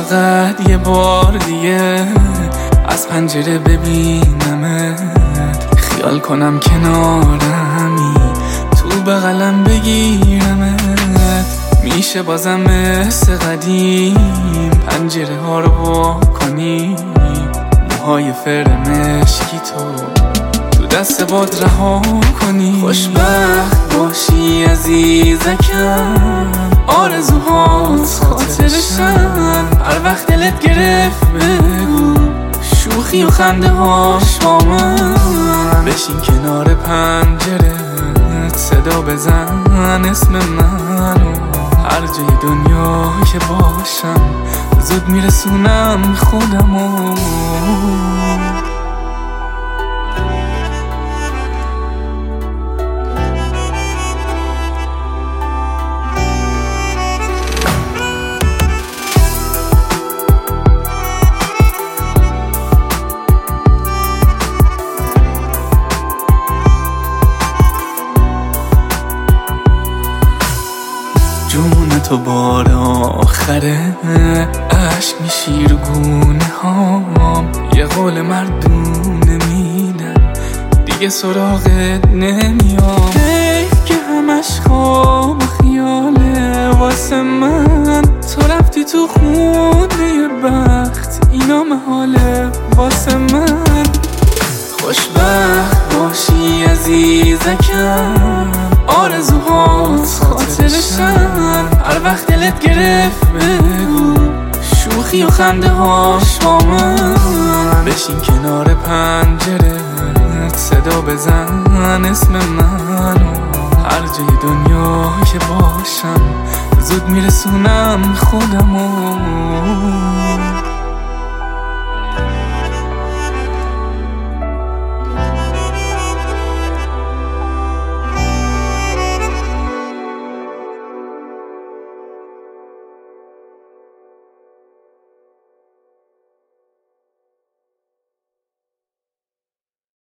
فقط یه بار دیگه از پنجره ببینمت، خیال کنم کنارمی، تو بغلم بگیرمت. میشه بازم مثل قدیم پنجره ها رو وا کنی، موهای فرمشکی تو دست باد رها کنی. خوشبخت باشی عزیزکم، آرزوهات خاطرشم، هر وقت دلت گرفت بگو، شوخی و خنده هاش با من. بشین کنار پنجره، صدا بزن اسم منو، هر جای دنیا که باشم زود میرسونم خودمو. جون تو بار آخره، عشق میشی رو گونه هام، یه قول مردونه میدم، دیگه سراغت نمیام. که همش خواب و خیاله واسه من، تو رفتی تو خونه بخت، اینا محاله واسه من. خوشبخت باشی عزیزکم، آرزوهات خاطرشم، هر وقت دلت گرفت بگو، شوخی و خنده هاش با من. بشین کنار پنجره، صدا بزن اسم منو، هر جای دنیا که باشم زود میرسونم خودمو.